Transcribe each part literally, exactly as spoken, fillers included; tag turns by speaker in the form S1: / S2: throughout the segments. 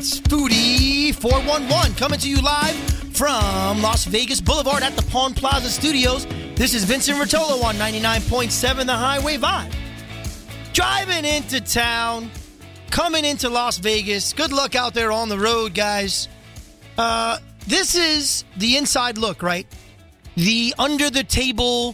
S1: It's Foodie four one one coming to you live from Las Vegas Boulevard at the Pawn Plaza Studios. This is Vincent Rotolo on ninety-nine point seven The Highway Vibe. Driving into town, coming into Las Vegas. Good luck out there on the road, guys. Uh, this is the inside look, right? The under-the-table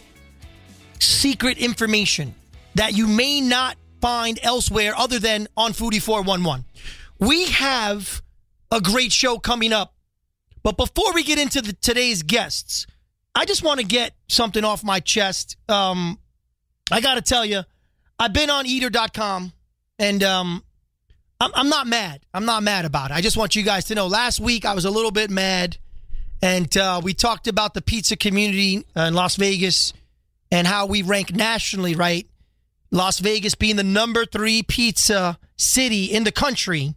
S1: secret information that you may not find elsewhere other than on Foodie four one one. We have a great show coming up, but before we get into the, today's guests, I just want to get something off my chest. Um, I got to tell you, I've been on eater dot com, and um, I'm, I'm not mad. I'm not mad about it. I just want you guys to know, last week I was a little bit mad, and uh, we talked about the pizza community in Las Vegas and how we rank nationally, right? Las Vegas being the number three pizza city in the country.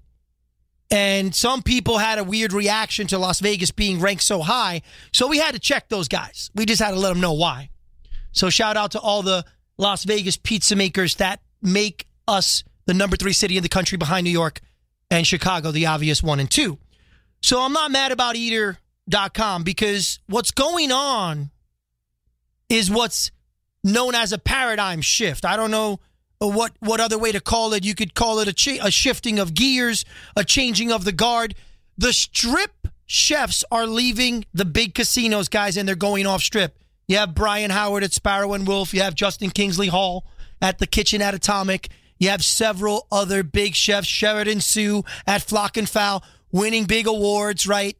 S1: And some people had a weird reaction to Las Vegas being ranked so high. So we had to check those guys. We just had to let them know why. So shout out to all the Las Vegas pizza makers that make us the number three city in the country behind New York and Chicago, the obvious one and two. So I'm not mad about eater dot com because what's going on is what's known as a paradigm shift. I don't know what what other way to call it. You could call it a, ch- a shifting of gears, a changing of the guard. The strip chefs are leaving the big casinos, guys, and they're going off strip. You have Brian Howard at Sparrow and Wolf. You have Justin Kingsley Hall at the Kitchen at Atomic. You have several other big chefs, Sheridan Sue at Flock and Fowl, winning big awards, right?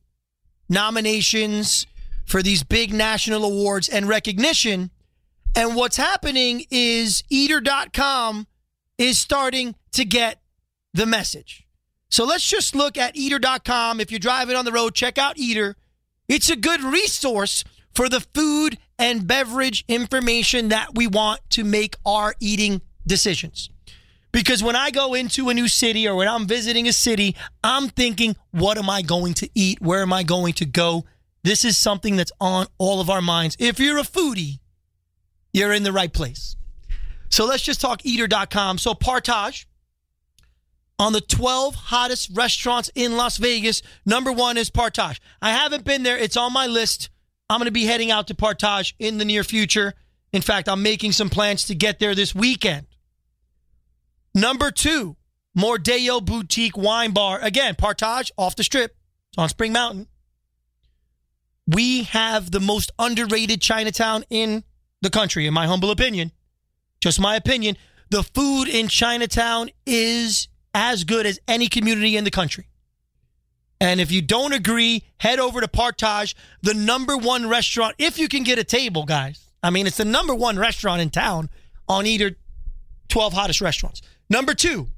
S1: Nominations for these big national awards and recognition. And what's happening is eater dot com is starting to get the message. So let's just look at eater dot com. If you're driving on the road, check out Eater. It's a good resource for the food and beverage information that we want to make our eating decisions. Because when I go into a new city or when I'm visiting a city, I'm thinking, what am I going to eat? Where am I going to go? This is something that's on all of our minds. If you're a foodie, you're in the right place. So let's just talk eater dot com. So Partage, on the twelve hottest restaurants in Las Vegas, number one is Partage. I haven't been there. It's on my list. I'm going to be heading out to Partage in the near future. In fact, I'm making some plans to get there this weekend. Number two, Mordeo Boutique Wine Bar. Again, Partage, off the strip. It's on Spring Mountain. We have the most underrated Chinatown in the country, in my humble opinion. Just my opinion. The food in Chinatown is as good as any community in the country. And if you don't agree, head over to Partage, the number one restaurant, if you can get a table, guys. I mean, it's the number one restaurant in town on either twelve hottest restaurants. Number two,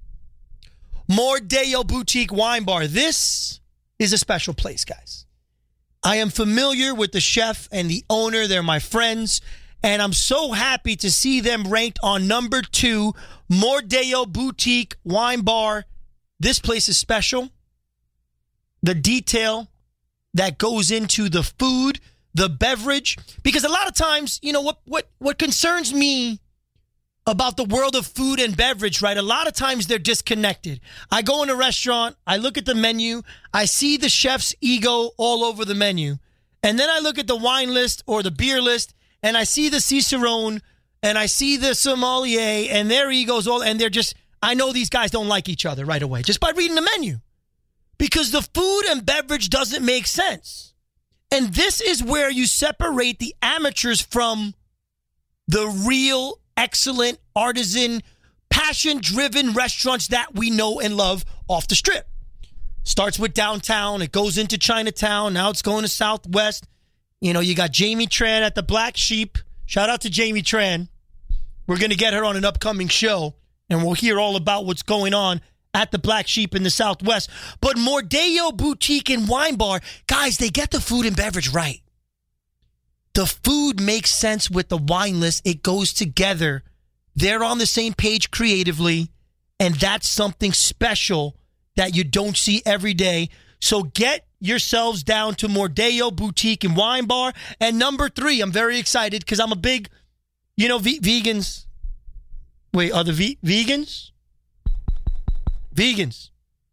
S1: Mordeo Boutique Wine Bar. This is a special place, guys. I am familiar with the chef and the owner. They're my friends. And I'm so happy to see them ranked on number two, Mordeo Boutique Wine Bar. This place is special. The detail that goes into the food, the beverage, because a lot of times, you know, what what what concerns me about the world of food and beverage, right? A lot of times they're disconnected. I go in a restaurant, I look at the menu, I see the chef's ego all over the menu, and then I look at the wine list or the beer list, and I see the Cicerone, and I see the sommelier, and their egos all, and they're just, I know these guys don't like each other right away, just by reading the menu. Because the food and beverage doesn't make sense. And this is where you separate the amateurs from the real, excellent, artisan, passion-driven restaurants that we know and love off the strip. Starts with downtown, it goes into Chinatown, now it's going to Southwest. You know, you got Jamie Tran at the Black Sheep. Shout out to Jamie Tran. We're going to get her on an upcoming show, and we'll hear all about what's going on at the Black Sheep in the Southwest. But Mordeo Boutique and Wine Bar, guys, they get the food and beverage right. The food makes sense with the wine list. It goes together. They're on the same page creatively, and that's something special that you don't see every day. So get yourselves down to Mordeo Boutique and Wine Bar. And number three, I'm very excited because I'm a big, you know, ve- vegans. Wait, are the ve- vegans? Vegans.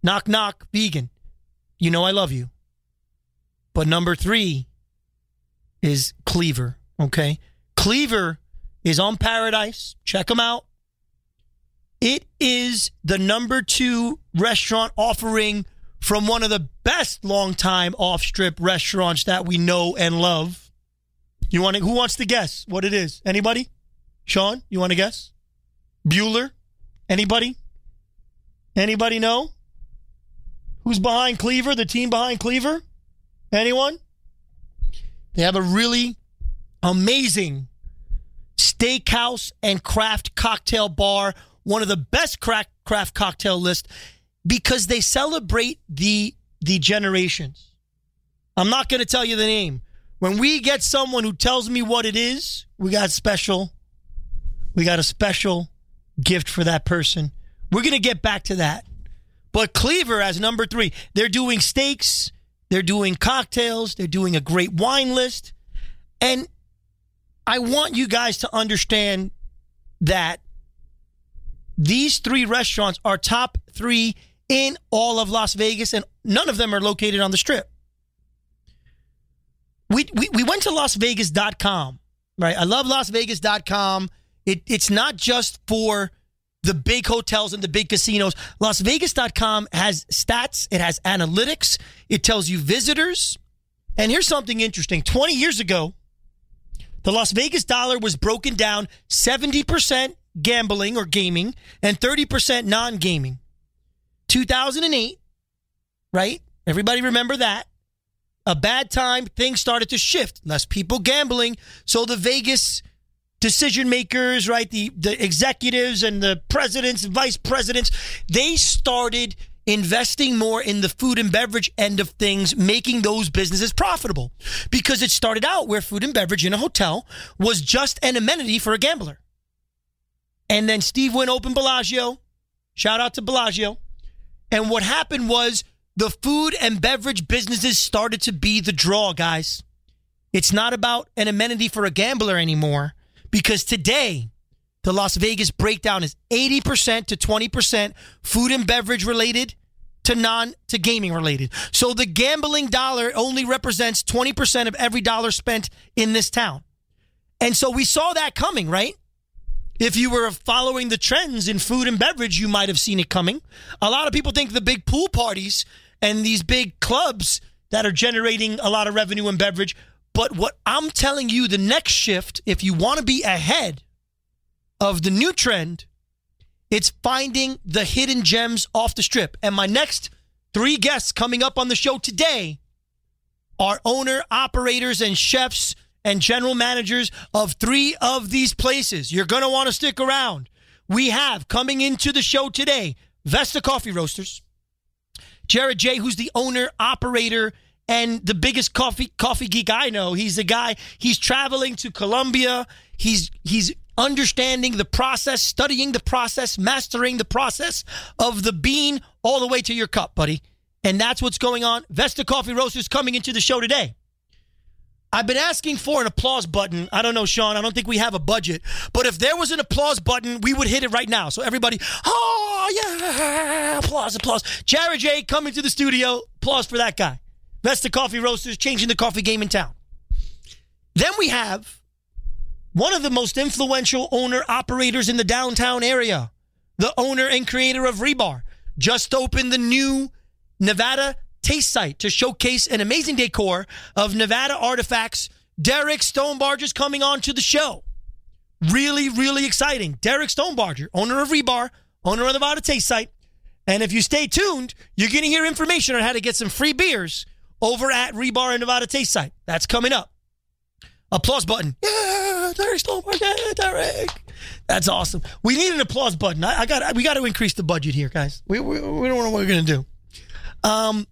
S1: Knock, knock, vegan. You know I love you. But number three is Cleaver, okay? Cleaver is on Paradise. Check them out. It is the number two restaurant offering from one of the best longtime off-strip restaurants that we know and love. You want to, who wants to guess what it is? Anybody? Sean, you want to guess? Bueller? Anybody? Anybody know? Who's behind Cleaver? The team behind Cleaver? Anyone? They have a really amazing steakhouse and craft cocktail bar, one of the best craft craft cocktail list, because they celebrate the the generations. I'm not going to tell you the name. When we get someone who tells me what it is, we got special. We got a special gift for that person. We're going to get back to that. But Cleaver as number three. They're doing steaks. They're doing cocktails. They're doing a great wine list. And I want you guys to understand that these three restaurants are top three in all of Las Vegas, and none of them are located on the Strip. We we, we went to Las Vegas dot com, right? I love Las Vegas dot com. It, it's not just for the big hotels and the big casinos. Las Vegas dot com has stats. It has analytics. It tells you visitors. And here's something interesting. twenty years ago, the Las Vegas dollar was broken down seventy percent gambling or gaming and thirty percent non-gaming. two thousand eight, right? Everybody remember that. A bad time, things started to shift. Less people gambling. So the Vegas decision makers, right, the, the executives and the presidents and vice presidents, they started investing more in the food and beverage end of things, making those businesses profitable. Because it started out where food and beverage in a hotel was just an amenity for a gambler. And then Steve Wynn opened Bellagio. Shout out to Bellagio. And what happened was the food and beverage businesses started to be the draw, guys. It's not about an amenity for a gambler anymore. Because today, the Las Vegas breakdown is eighty percent to twenty percent food and beverage related to non to gaming related. So the gambling dollar only represents twenty percent of every dollar spent in this town. And so we saw that coming, right? If you were following the trends in food and beverage, you might have seen it coming. A lot of people think the big pool parties and these big clubs that are generating a lot of revenue in beverage. But what I'm telling you, the next shift, if you want to be ahead of the new trend, it's finding the hidden gems off the Strip. And my next three guests coming up on the show today are owner, operators, and chefs and general managers of three of these places. You're going to want to stick around. We have coming into the show today, Vesta Coffee Roasters, Jared J., who's the owner, operator, and the biggest coffee coffee geek I know. He's the guy, he's traveling to Colombia. He's he's understanding the process, studying the process, mastering the process of the bean all the way to your cup, buddy. And that's what's going on. Vesta Coffee Roasters coming into the show today. I've been asking for an applause button. I don't know, Sean. I don't think we have a budget. But if there was an applause button, we would hit it right now. So everybody, oh, yeah, applause, applause. Jared J. coming to the studio. Applause for that guy. Vesta Coffee Roasters, changing the coffee game in town. Then we have one of the most influential owner-operators in the downtown area, the owner and creator of Rebar, just opened the new Nevada Taste Site to showcase an amazing decor of Nevada artifacts. Derek Stonebarger is coming on to the show. Really, really exciting. Derek Stonebarger, owner of Rebar, owner of Nevada Taste Site. And if you stay tuned, you're going to hear information on how to get some free beers over at Rebar and Nevada Taste Site. That's coming up. Applause button. Yeah, Derek Stonebarger, yeah, Derek. That's awesome. We need an applause button. I, I got. We got to increase the budget here, guys. We we, we don't know what we're going to do. Um.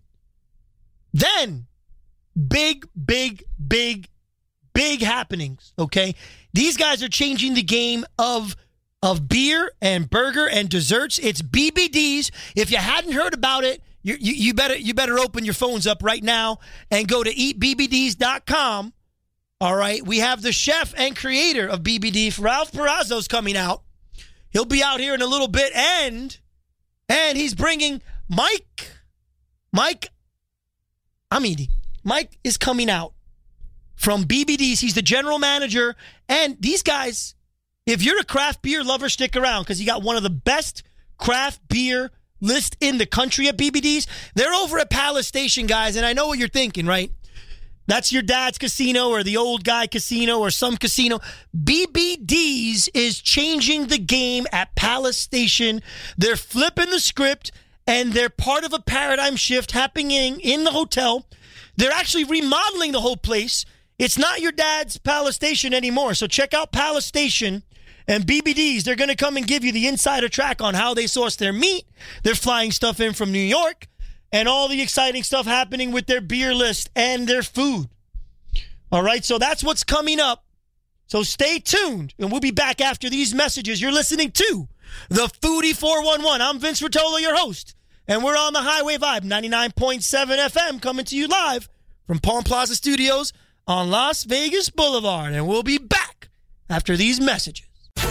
S1: Then, big, big, big, big happenings. Okay, these guys are changing the game of of beer and burger and desserts. It's B B Ds. If you hadn't heard about it, you, you, you better you better open your phones up right now and go to eat b b ds dot com. All right, we have the chef and creator of B B D, Ralph Perazzo's coming out. He'll be out here in a little bit, and and he's bringing Mike, Mike, I'm eating. Mike is coming out from B B D's. He's the general manager. And these guys, if you're a craft beer lover, stick around because you got one of the best craft beer list in the country at B B D's. They're over at Palace Station, guys. And I know what you're thinking, right? That's your dad's casino or the old guy casino or some casino. B B D's is changing the game at Palace Station. They're flipping the script, and they're part of a paradigm shift happening in the hotel. They're actually remodeling the whole place. It's not your dad's Palace Station anymore. So check out Palace Station and B B D's. They're going to come and give you the insider track on how they source their meat. They're flying stuff in from New York. And all the exciting stuff happening with their beer list and their food. All right, so that's what's coming up. So stay tuned, and we'll be back after these messages. You're listening to the Foodie four one one. I'm Vince Rotolo, your host, and we're on the Highway Vibe, ninety-nine point seven F M, coming to you live from Palm Plaza Studios on Las Vegas Boulevard. And we'll be back after these messages.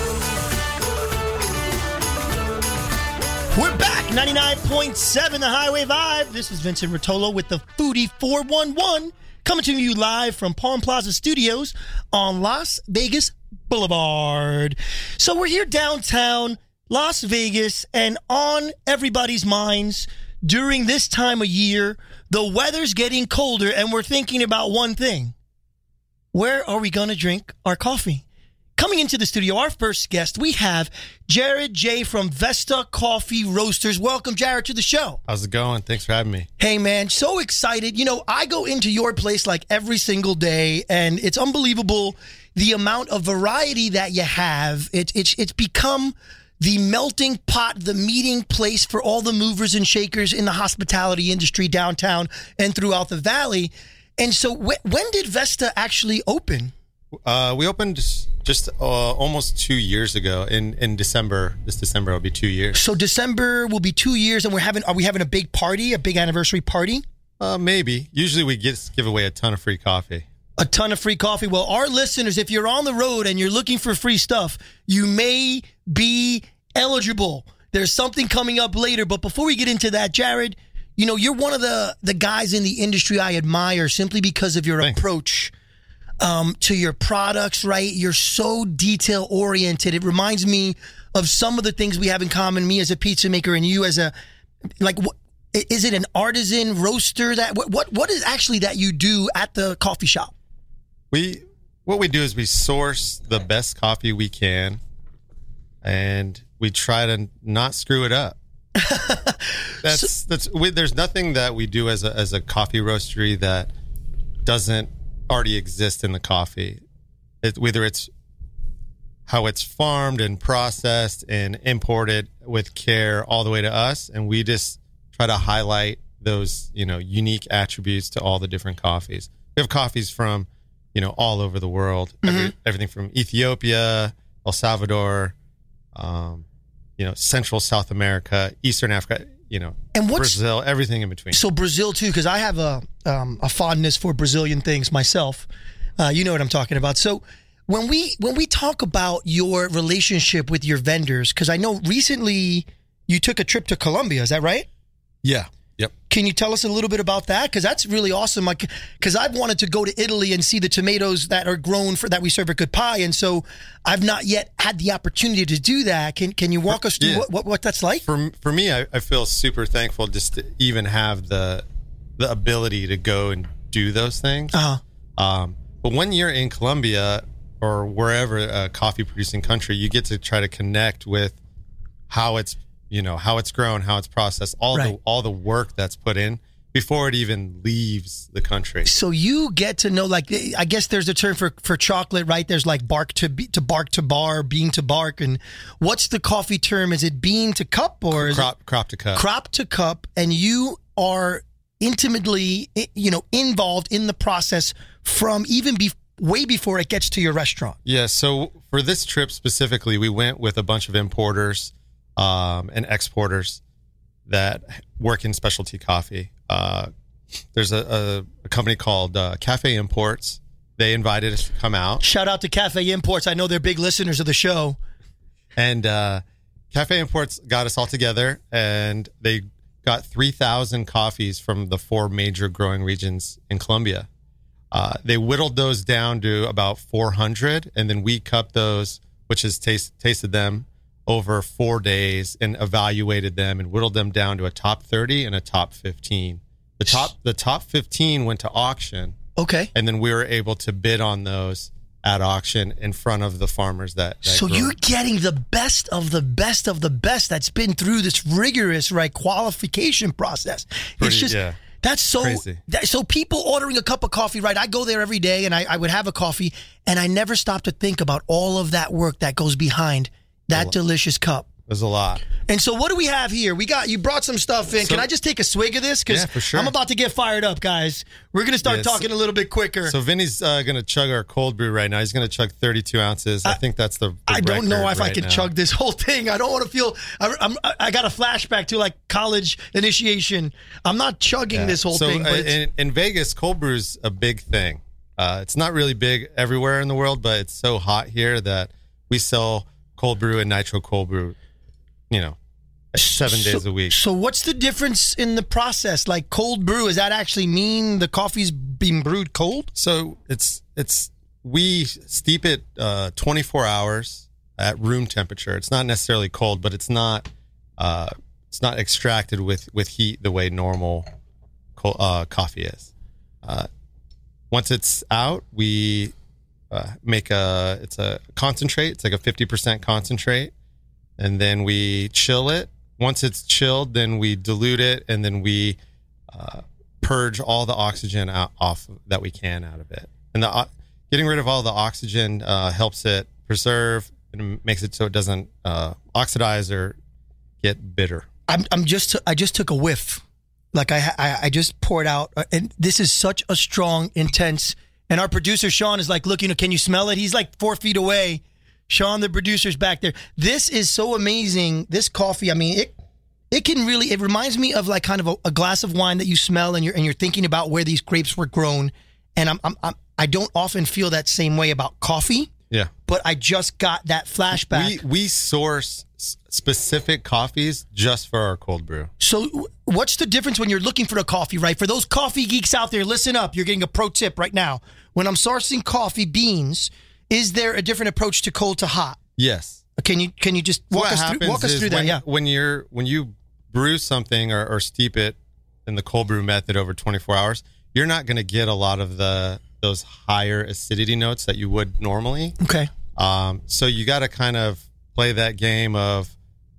S1: We're back, ninety-nine point seven, the Highway Vibe. This is Vincent Rotolo with the Foodie four one one, coming to you live from Palm Plaza Studios on Las Vegas Boulevard. So we're here downtown Las Vegas, and on everybody's minds during this time of year, the weather's getting colder, and we're thinking about one thing. Where are we going to drink our coffee? Coming into the studio, our first guest, we have Jared J. from Vesta Coffee Roasters. Welcome, Jared, to the show.
S2: How's it going? Thanks for having me.
S1: Hey, man, so excited. You know, I go into your place like every single day, and it's unbelievable the amount of variety that you have. It, it, it's become the melting pot, the meeting place for all the movers and shakers in the hospitality industry downtown and throughout the valley. And so wh- when did Vesta actually open?
S2: Uh, we opened just uh, almost two years ago. In, in December, this December will be two years.
S1: So December will be two years, and we're having. Are we having a big party, a big anniversary party?
S2: Uh, maybe. Usually, we get give away a ton of free coffee.
S1: A ton of free coffee. Well, our listeners, if you're on the road and you're looking for free stuff, you may be eligible. There's something coming up later, but before we get into that, Jared, you know, you're one of the the guys in the industry I admire simply because of your
S2: Thanks.
S1: approach. Um, to your products, right? You're so detail oriented. It reminds me of some of the things we have in common. Me as a pizza maker, and you as a like. What, is it an artisan roaster? That what what what is actually that you do at the coffee shop?
S2: We what we do is we source the best coffee we can, and we try to not screw it up. that's so, that's. We, there's nothing that we do as a as a coffee roastery that doesn't already exist in the coffee. It, whether it's how it's farmed and processed and imported with care all the way to us, and we just try to highlight those, you know, unique attributes to all the different coffees. We have coffees from, you know, all over the world. Mm-hmm. Every, everything from Ethiopia, El Salvador, um, you know, Central South America, Eastern Africa, you know, and what's, Brazil, everything in between.
S1: So Brazil too, because I have a um, a fondness for Brazilian things myself. Uh, you know what I'm talking about. So when we when we talk about your relationship with your vendors, because I know recently you took a trip to Colombia, is that right?
S2: Yeah. Yep.
S1: Can you tell us a little bit about that? Because that's really awesome. Like, because I've wanted to go to Italy and see the tomatoes that are grown for that we serve at Good Pie, and so I've not yet had the opportunity to do that. Can Can you walk us through yeah. what, what what that's like?
S2: For for me, I, I feel super thankful just to even have the the ability to go and do those things.
S1: Uh-huh.
S2: Um, but when you're in Colombia or wherever a coffee producing country, you get to try to connect with how it's. You know, how it's grown, how it's processed, all right. the all the work that's put in before it even leaves the country.
S1: So you get to know, like, I guess there's a term for, for chocolate, right? There's like bark to be, to bark to bar, bean to bark. And what's the coffee term? Is it bean to cup or is
S2: crop,
S1: it
S2: crop to cup?
S1: Crop to cup. And you are intimately, you know, involved in the process from even be, way before it gets to your restaurant.
S2: Yeah. So for this trip specifically, we went with a bunch of importers Um, and exporters that work in specialty coffee. Uh, there's a, a, a company called uh, Cafe Imports. They invited us to come out.
S1: Shout out to Cafe Imports. I know they're big listeners of the show.
S2: And uh, Cafe Imports got us all together, and they got three thousand coffees from the four major growing regions in Colombia. Uh, they whittled those down to about four hundred, and then we cupped those, which has taste, tasted them over four days and evaluated them and whittled them down to a top thirty and a top fifteen. The top the top fifteen went to auction.
S1: Okay.
S2: And then we were able to bid on those at auction in front of the farmers that, that
S1: so
S2: grow.
S1: You're getting the best of the best of the best that's been through this rigorous, right, qualification process.
S2: Pretty,
S1: it's just
S2: yeah.
S1: That's so
S2: Crazy.
S1: That, so people ordering a cup of coffee, right? I go there every day and I, I would have a coffee, and I never stop to think about all of that work that goes behind that delicious cup.
S2: There's a lot.
S1: And so what do we have here? We got, you brought some stuff in.
S2: So,
S1: Can I just take a swig of this? Because
S2: yeah, for sure.
S1: I'm about to get fired up, guys. We're going to start
S2: yeah,
S1: talking
S2: so,
S1: a little bit quicker.
S2: So Vinny's uh, going to chug our cold brew right now. He's going to chug thirty-two ounces. I, I think that's the, the
S1: I don't know if
S2: right
S1: I can
S2: now.
S1: chug this whole thing. I don't want to feel, I, I'm, I got a flashback to like college initiation. I'm not chugging
S2: yeah.
S1: this whole
S2: so,
S1: thing. But
S2: uh, in, in Vegas, cold brew's a big thing. Uh, it's not really big everywhere in the world, but it's so hot here that we sell cold brew and nitro cold brew, you know, seven
S1: so,
S2: days a week.
S1: So what's the difference in the process? Like cold brew, does that actually mean the coffee's being brewed cold?
S2: So it's it's we steep it uh, twenty-four hours at room temperature. It's not necessarily cold, but it's not uh, it's not extracted with, with heat the way normal co- uh, coffee is. Uh, once it's out, we uh, make a it's a concentrate. It's like a fifty percent concentrate, and then we chill it. Once it's chilled, then we dilute it, and then we uh, purge all the oxygen out, off that we can out of it. And the uh, getting rid of all the oxygen uh, helps it preserve and makes it so it doesn't uh, oxidize or get bitter.
S1: I'm I'm just I just took a whiff, like I I, I just poured out, and this is such a strong, intense. And our producer Sean is like, look, you know, can you smell it? He's like four feet away. Sean, the producer's back there. This is so amazing. This coffee, I mean, it it can really, it reminds me of like kind of a, a glass of wine that you smell and you're and you're thinking about where these grapes were grown. And I'm, I'm, I'm I don't often feel that same way about coffee.
S2: Yeah.
S1: But I just got that flashback.
S2: We we source specific coffees just for our cold brew.
S1: So what's the difference when you're looking for a coffee, right? For those coffee geeks out there, listen up. You're getting a pro tip right now. When I'm sourcing coffee beans, is there a different approach to cold to hot?
S2: Yes.
S1: Can you can you just walk
S2: so
S1: us through walk us through that?
S2: When,
S1: Yeah.
S2: When you're when you brew something or, or steep it in the cold brew method over twenty-four hours, you're not going to get a lot of the those higher acidity notes that you would normally.
S1: Okay.
S2: Um, so you got to kind of play that game of,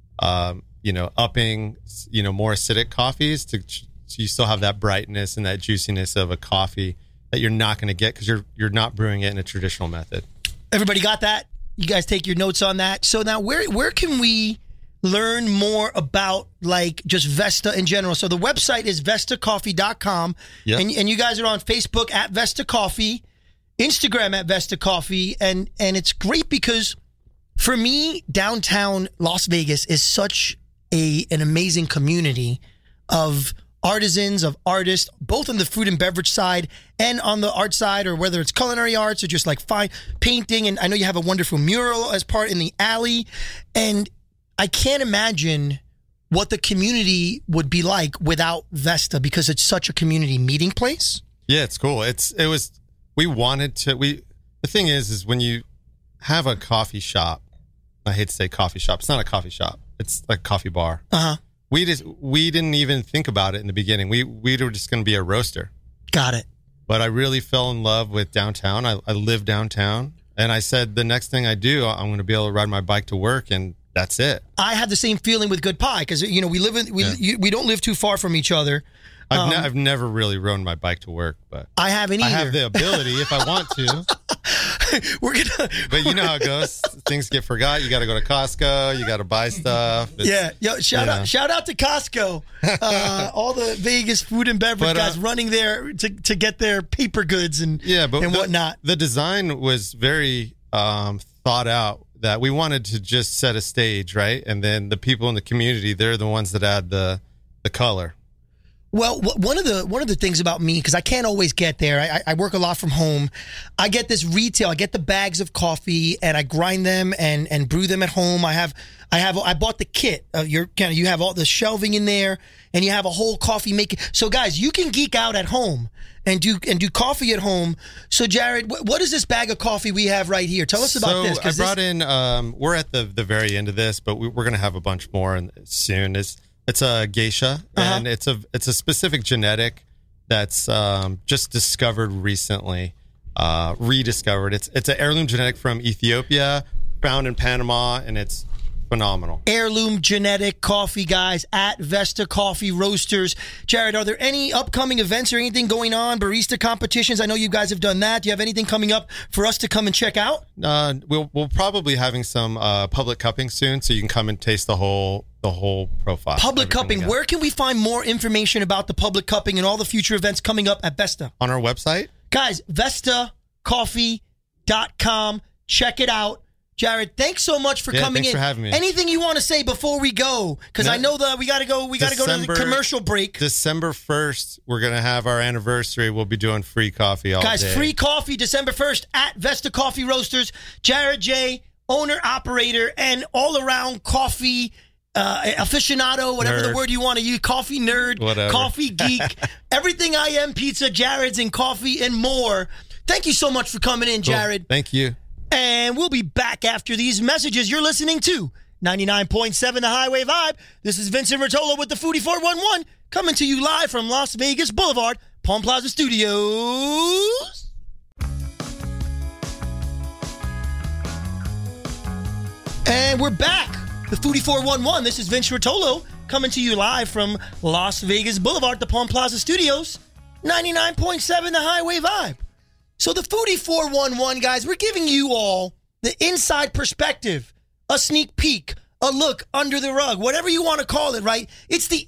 S2: um, you know, upping, you know, more acidic coffees to so you still have that brightness and that juiciness of a coffee that you're not going to get because you're you're not brewing it in a traditional method.
S1: Everybody got that? You guys take your notes on that. So now where where can we learn more about like just Vesta in general? So the website is vesta coffee dot com.
S2: Yep.
S1: And and you guys are on Facebook at Vesta Coffee, Instagram at Vesta Coffee, and and it's great because for me, downtown Las Vegas is such a an amazing community of artisans, of artists, both on the food and beverage side and on the art side, or whether it's culinary arts or just like fine painting. And I know you have a wonderful mural as part in the alley. And I can't imagine what the community would be like without Vesta because it's such a community meeting place.
S2: Yeah, it's cool. It's it was we wanted to we the thing is is when you have a coffee shop, I hate to say coffee shop, it's not a coffee shop. It's like a coffee bar.
S1: Uh-huh.
S2: We just we didn't even think about it in the beginning. We we were just going to be a roaster.
S1: Got it.
S2: But I really fell in love with downtown. I, I live downtown, and I said the next thing I do, I'm going to be able to ride my bike to work, and that's it.
S1: I had the same feeling with Good Pie because you know we live in we
S2: Yeah.
S1: you, we don't live too far from each other.
S2: I've,
S1: Um,
S2: ne- I've never really rode my bike to work, but
S1: I haven't either.
S2: I have the ability if I want to.
S1: We're gonna.
S2: But you know how it goes. Things get forgot. You got to go to Costco. You got to buy stuff. It's,
S1: Yeah, yo, shout
S2: you
S1: out,
S2: know.
S1: shout out to Costco, uh, all the Vegas food and beverage
S2: But, uh,
S1: guys running there to, to get their paper goods and
S2: Yeah, but
S1: and
S2: the,
S1: whatnot.
S2: the design was very um, thought out. That we wanted to just set a stage, right? And then the people in the community, they're the ones that add the the color.
S1: Well, wh- one of the one of the things about me, because I can't always get there, I, I work a lot from home. I get this retail. I get the bags of coffee and I grind them and and brew them at home. I have I have I bought the kit. Uh, you're kind of you have all the shelving in there, and you have a whole coffee making. So guys, you can geek out at home and do and do coffee at home. So Jared, wh- what is this bag of coffee we have right here? Tell us about
S2: so
S1: this.
S2: I brought this- in. Um, we're at the the very end of this, but we, we're going to have a bunch more in, soon. It's It's a geisha,
S1: Uh-huh.
S2: and it's a it's a specific genetic that's um, just discovered recently, uh, rediscovered. It's it's an heirloom genetic from Ethiopia, found in Panama, and it's phenomenal.
S1: Heirloom genetic coffee, guys, at Vesta Coffee Roasters. Jared, are there any upcoming events or anything going on? Barista competitions? I know you guys have done that. Do you have anything coming up for us to come and check out?
S2: Uh, we'll we'll probably having some uh, public cupping soon, so you can come and taste the whole the whole profile.
S1: Public cupping. Where can we find more information about the public cupping and all the future events coming up at Vesta?
S2: On our website,
S1: guys. Vesta Coffee dot com. Check it out. Jared, thanks so much for
S2: yeah,
S1: coming
S2: thanks
S1: in.
S2: For having me.
S1: Anything you want to say before we go? Because
S2: no,
S1: I know that we got to go. We got to go to the commercial break.
S2: December first, we're gonna have our anniversary. We'll be doing free coffee all
S1: Guys,
S2: day.
S1: free coffee December first at Vesta Coffee Roasters. Jared J, owner, operator, and all around coffee uh, aficionado, whatever
S2: nerd.
S1: the word you want to use. Coffee nerd,
S2: whatever.
S1: Coffee geek, everything I am. Pizza, Jared's, and coffee and more. Thank you so much for coming in, Jared.
S2: Cool. Thank you.
S1: And we'll be back after these messages. You're listening to ninety-nine point seven The Highway Vibe. This is Vincent Rotolo with the Foodie four one one coming to you live from Las Vegas Boulevard, Palm Plaza Studios. And we're back. The Foodie four one one. This is Vince Rotolo coming to you live from Las Vegas Boulevard, the Palm Plaza Studios. ninety-nine point seven The Highway Vibe. So the Foodie four one one, guys, we're giving you all the inside perspective, a sneak peek, a look under the rug, whatever you want to call it, right? It's the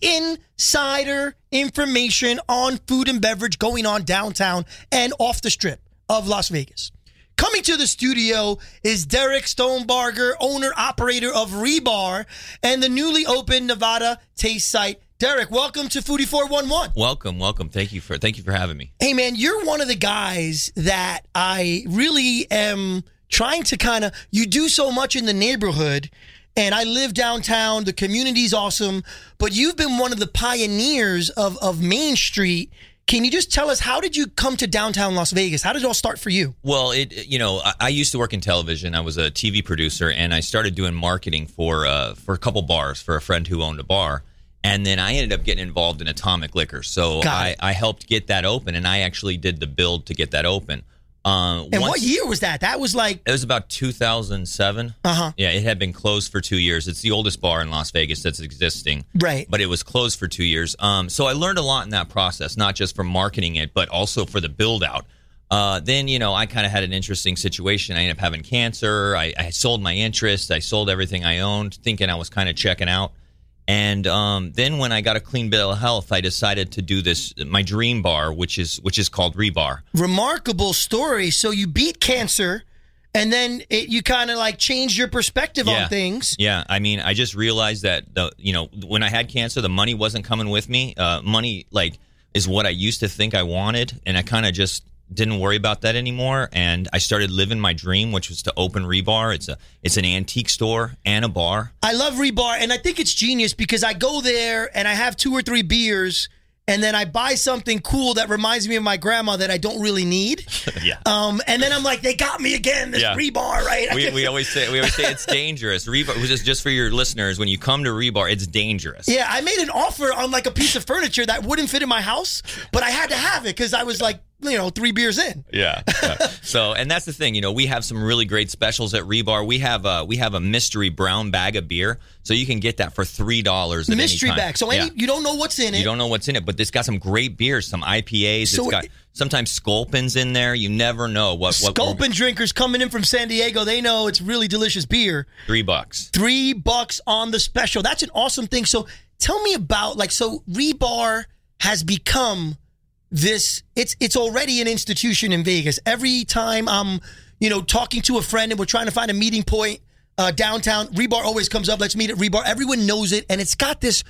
S1: insider information on food and beverage going on downtown and off the strip of Las Vegas. Coming to the studio is Derek Stonebarger, owner, operator of Rebar and the newly opened Nevada Taste Site. Derek, welcome to Foodie four one one.
S3: Welcome, welcome. Thank you for thank you for having me.
S1: Hey, man, you're one of the guys that I really am trying to kind of, you do so much in the neighborhood, and I live downtown. The community's awesome, but you've been one of the pioneers of, of Main Street. Can you just tell us, how did you come to downtown Las Vegas? How did it all start for you?
S3: Well, it you know, I, I used to work in television. I was a T V producer, and I started doing marketing for uh, for a couple bars for a friend who owned a bar. And then I ended up getting involved in Atomic Liquor. So I, I helped get that open, and I actually did the build to get that open. Uh,
S1: and
S3: once,
S1: what year was that? That was like...
S3: It was about two thousand seven.
S1: Uh-huh.
S3: Yeah, it had been closed for two years. It's the oldest bar in Las Vegas that's existing.
S1: Right.
S3: But it was closed for two years. Um, so I learned a lot in that process, not just for marketing it, but also for the build-out. Uh, then, you know, I kind of had an interesting situation. I ended up having cancer. I, I sold my interest. I sold everything I owned, thinking I was kind of checking out. And um, then when I got a clean bill of health, I decided to do this, my dream bar, which is which is called Rebar.
S1: Remarkable story. So you beat cancer, and then it, you kind of like changed your perspective
S3: yeah.
S1: on things.
S3: Yeah, I mean, I just realized that, the, you know, when I had cancer, the money wasn't coming with me. Uh, money, like, is what I used to think I wanted, and I kind of just didn't worry about that anymore, and I started living my dream, which was to open Rebar. It's a it's an antique store and a bar.
S1: I love Rebar, and I think it's genius because I go there and I have two or three beers, and then I buy something cool that reminds me of my grandma that I don't really need.
S3: yeah.
S1: Um, and then I'm like, they got me again. This
S3: yeah.
S1: Rebar, right?
S3: we, we always say we always say it's dangerous. Rebar, just just for your listeners, when you come to Rebar, it's dangerous.
S1: Yeah, I made an offer on like a piece of furniture that wouldn't fit in my house, but I had to have it because I was like, you know, three beers in.
S3: Yeah. yeah. So, and that's the thing, you know, we have some really great specials at Rebar. We have a, we have a mystery brown bag of beer, so you can get that for three dollars at
S1: mystery
S3: any time.
S1: bag. So any,
S3: yeah.
S1: you don't know what's in it.
S3: You don't know what's in it, but it's got some great beers, some I P As.
S1: So
S3: it's got
S1: it,
S3: sometimes Sculpin's in there. You never know what. what
S1: Sculpin drinkers coming in from San Diego, they know it's really delicious beer.
S3: Three bucks.
S1: Three bucks on the special. That's an awesome thing. So tell me about, like, so Rebar has become this, it's it's already an institution in Vegas. Every time I'm, you know, talking to a friend and we're trying to find a meeting point uh, downtown, Rebar always comes up. Let's meet at Rebar. Everyone knows it, and it's got this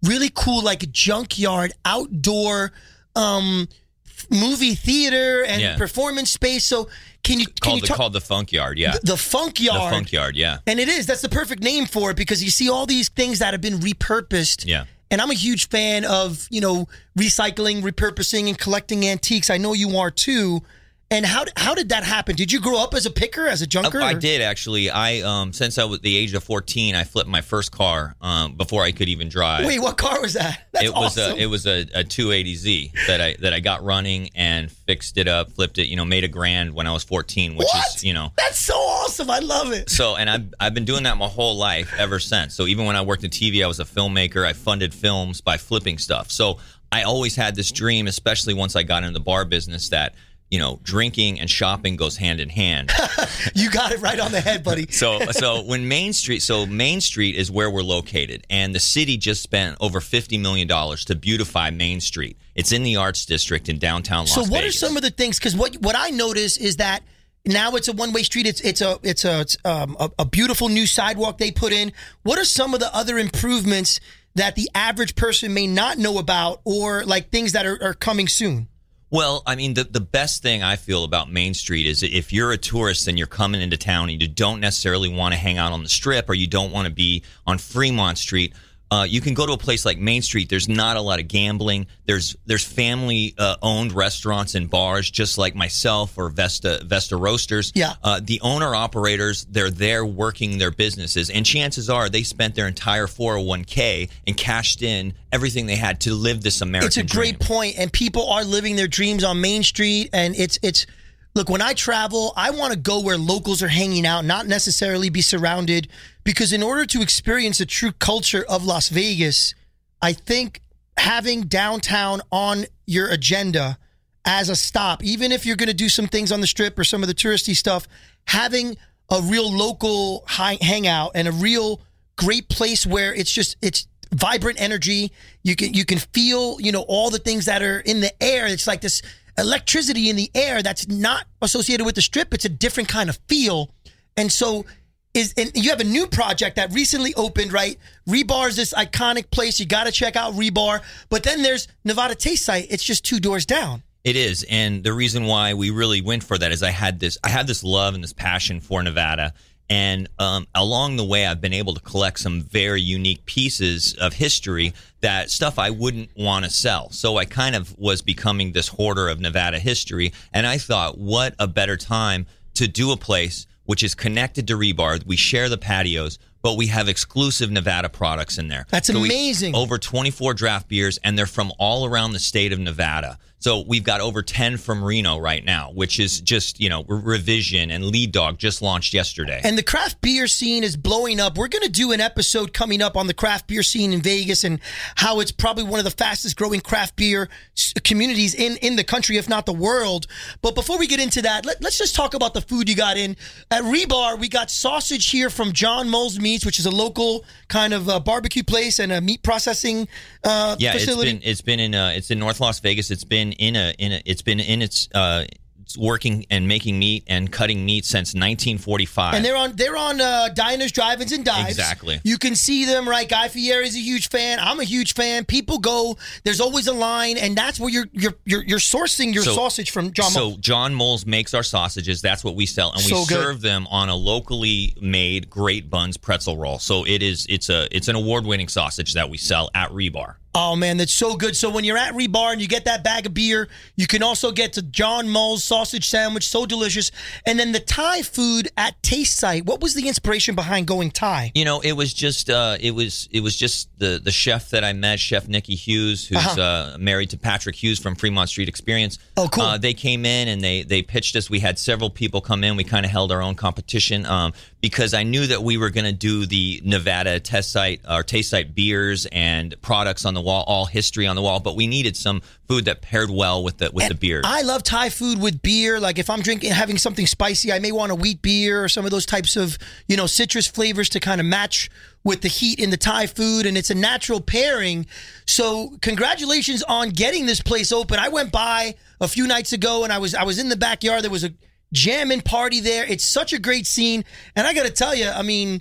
S1: really cool, like junkyard, outdoor um, movie theater and
S3: Yeah.
S1: performance space. So can you, can
S3: Called
S1: you
S3: the,
S1: talk?
S3: called the Funk Yard, yeah.
S1: The, the Funk Yard.
S3: The Funk Yard, yeah.
S1: And it is. That's the perfect name for it because you see all these things that have been repurposed.
S3: Yeah.
S1: And I'm a huge fan of, you know, recycling, repurposing, and collecting antiques. I know you are too. And how how did that happen? Did you grow up as a picker, as a junker?
S3: I, I
S1: or-
S3: did actually. I um since I was the age of fourteen, I flipped my first car um before I could even drive.
S1: Wait, what car was that? That's
S3: it was
S1: awesome.
S3: a it was a, a two eighty Z that I that I got running and fixed it up, flipped it, you know, made a grand when I was fourteen, which
S1: What?
S3: is, you know.
S1: That's so awesome. I love it.
S3: So, and I've, I've been doing that my whole life ever since. So even when I worked in T V, I was a filmmaker. I funded films by flipping stuff. So I always had this dream, especially once I got into the bar business, that, you know, drinking and shopping goes hand in hand.
S1: You got it right on the head, buddy.
S3: So, so when Main Street, so Main Street is where we're located, and the city just spent over fifty million dollars to beautify Main Street. It's in the Arts District in downtown Las
S1: So
S3: Vegas.
S1: what are some of the things? Because what what I notice is that now it's a one way street. It's it's a it's a it's um, a, a beautiful new sidewalk they put in. What are some of the other improvements that the average person may not know about, or like things that are, are coming soon?
S3: Well, I mean, the, the best thing I feel about Main Street is if you're a tourist and you're coming into town and you don't necessarily want to hang out on the Strip or you don't want to be on Fremont Street, uh, you can go to a place like Main Street. There's not a lot of gambling. There's there's family uh, owned restaurants and bars, just like myself or Vesta Vesta Roasters.
S1: Yeah.
S3: Uh, the owner operators, they're there working their businesses, and chances are they spent their entire four oh one k and cashed in everything they had to live this American
S1: It's a great
S3: dream.
S1: point, and people are living their dreams on Main Street, and it's it's. Look, when I travel, I want to go where locals are hanging out, not necessarily be surrounded, because in order to experience the true culture of Las Vegas, I think having downtown on your agenda as a stop, even if you're going to do some things on the Strip or some of the touristy stuff, having a real local high hangout and a real great place where it's just, it's vibrant energy. You can, you can feel, you know, all the things that are in the air. It's like this electricity in the air that's not associated with the Strip. It's a different kind of feel. And so is, and you have a new project that recently opened, right? Rebar is this iconic place. You got to check out Rebar. But then there's Nevada Taste Site. It's just two doors down.
S3: It is, and the reason why we really went for that is I had this, I had this love and this passion for Nevada, and um, along the way, I've been able to collect some very unique pieces of history, that stuff I wouldn't want to sell. So I kind of was becoming this hoarder of Nevada history, and I thought, what a better time to do a place which is connected to Rebar. We share the patios, but we have exclusive Nevada products in there.
S1: That's
S3: So we-
S1: amazing.
S3: over twenty-four draft beers, and they're from all around the state of Nevada. So we've got over ten from Reno right now, which is just, you know, Revision and Lead Dog just launched yesterday.
S1: And the craft beer scene is blowing up. We're going to do an episode coming up on the craft beer scene in Vegas and how it's probably one of the fastest growing craft beer s- communities in, in the country, if not the world. But before we get into that, let, let's just talk about the food you got in. At Rebar, we got sausage here from John Mole's Meats, which is a local kind of uh, barbecue place and a meat processing uh,
S3: yeah,
S1: facility.
S3: it's been it's been in uh, it's in North Las Vegas. It's been in a in a it's been in its uh, it's working and making meat and cutting meat since nineteen forty-five.
S1: And they're on they're on uh, diners, drive-ins, and dives.
S3: Exactly.
S1: You can see them, right? Guy Fieri's a huge fan. I'm a huge fan. People go. There's always a line, and that's where you're you're you're, you're sourcing your
S3: So-
S1: sausage from. John
S3: So
S1: Mole.
S3: John Mole's makes our sausages. That's what we sell, and we
S1: So good.
S3: serve them on a locally made Great Buns pretzel roll. So it is it's a it's an award winning sausage that we sell at Rebar.
S1: Oh man, that's so good. So when you're at Rebar and you get that bag of beer, you can also get to John Mole's sausage sandwich, so delicious. And then the Thai food at Taste Site. What was the inspiration behind going Thai?
S3: You know, it was just uh, it was it was just the the chef that I met, Chef Nikki Hughes, who's
S1: Uh-huh.
S3: uh, married to Patrick Hughes from Fremont Street Experience.
S1: Oh, cool.
S3: Uh, they came in and they they pitched us. We had several people come in. We kind of held our own competition um, because I knew that we were going to do the Nevada Test Site or Taste Site beers and products on the wall, all history on the wall. But we needed some food that paired well with the with
S1: And
S3: the beers.
S1: I love Thai food with beer. Like if I'm drinking, having something spicy, I may want a wheat beer or some of those types of, you know, citrus flavors to kind of match with the heat in the Thai food. And it's a natural pairing. So congratulations on getting this place open. I went by a few nights ago and I was, I was in the backyard. There was a jamming party there. It's such a great scene. And I got to tell you, I mean,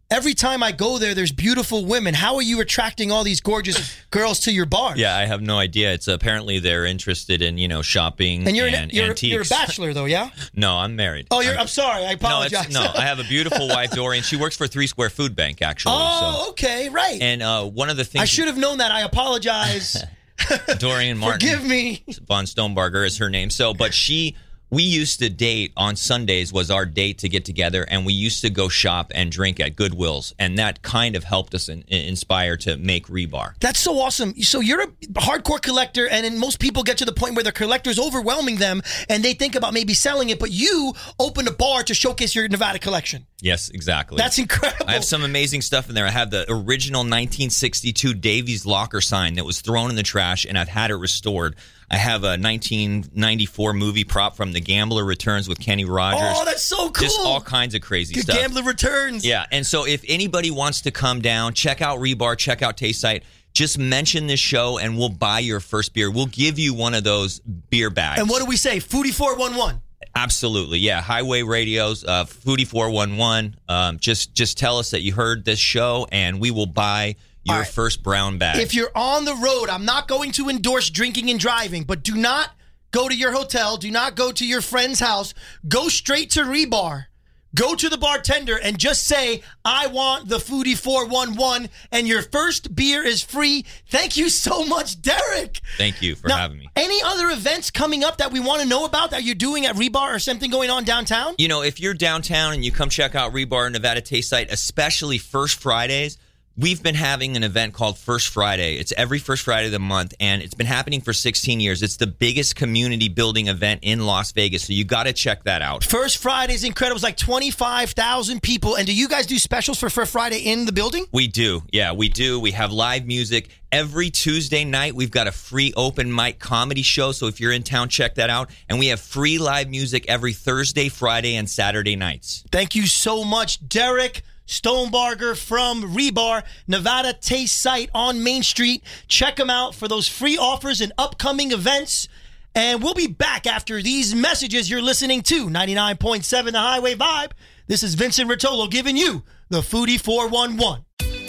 S1: every time I go there, there's beautiful women. How are you attracting all these gorgeous girls to your bar?
S3: Yeah, I have no idea. It's apparently they're interested in, you know, shopping
S1: and you're
S3: and
S1: an, you're,
S3: antiques.
S1: you're a bachelor, though, yeah?
S3: No, I'm married.
S1: Oh, you're. I'm,
S3: I'm
S1: sorry. I
S3: no,
S1: apologize.
S3: it's, no, I have a beautiful wife, Dorian. She works for Three Square Food Bank, actually.
S1: Oh,
S3: so.
S1: okay, right.
S3: And uh, one of the things
S1: I should have known that. I apologize.
S3: Dorian Martin.
S1: Forgive me.
S3: Von Stonebarger is her name. So, but she, we used to date on Sundays was our date to get together, and we used to go shop and drink at Goodwill's, and that kind of helped us in, in, inspire to make Rebar.
S1: That's so awesome. So you're a hardcore collector, and then most people get to the point where the collector's overwhelming them, and they think about maybe selling it, but you opened a bar to showcase your Nevada collection.
S3: Yes, exactly.
S1: That's incredible.
S3: I have some amazing stuff in there. I have the original nineteen sixty-two Davies locker sign that was thrown in the trash, and I've had it restored. I have a nineteen ninety-four movie prop from The Gambler Returns with Kenny Rogers.
S1: Oh, that's so cool.
S3: Just all kinds of crazy
S1: Good
S3: stuff.
S1: Gambler Returns.
S3: Yeah, and so if anybody wants to come down, check out Rebar, check out Taste Sight, just mention this show, and we'll buy your first beer. We'll give you one of those beer bags.
S1: And what do we say? Foodie four one one.
S3: Absolutely, yeah. Highway Radios, uh, Foodie four one one. Um, just, just tell us that you heard this show, and we will buy your right. first brown bag.
S1: If you're on the road, I'm not going to endorse drinking and driving, but do not go to your hotel. Do not go to your friend's house. Go straight to Rebar. Go to the bartender and just say, I want the Foodie four one one, and your first beer is free. Thank you so much, Derek.
S3: Thank you for
S1: now,
S3: having me.
S1: Any other events coming up that we want to know about that you're doing at Rebar or something going on downtown?
S3: You know, if you're downtown and you come check out Rebar Nevada Taste Sight, especially First Fridays, we've been having an event called First Friday. It's every first Friday of the month, and it's been happening for sixteen years. It's the biggest community building event in Las Vegas, so you got to check that out.
S1: First Friday is incredible. It's like twenty-five thousand people. And do you guys do specials for First Friday in the building?
S3: We do. Yeah, we do. We have live music. Every Tuesday night, we've got a free open mic comedy show, so if you're in town, check that out. And we have free live music every Thursday, Friday, and Saturday nights.
S1: Thank you so much, Derek Stonebarger from Rebar, Nevada Taste Sight on Main Street. Check them out for those free offers and upcoming events. And we'll be back after these messages. You're listening to ninety-nine point seven The Highway Vibe. This is Vincent Rotolo giving you the Foodie four one one.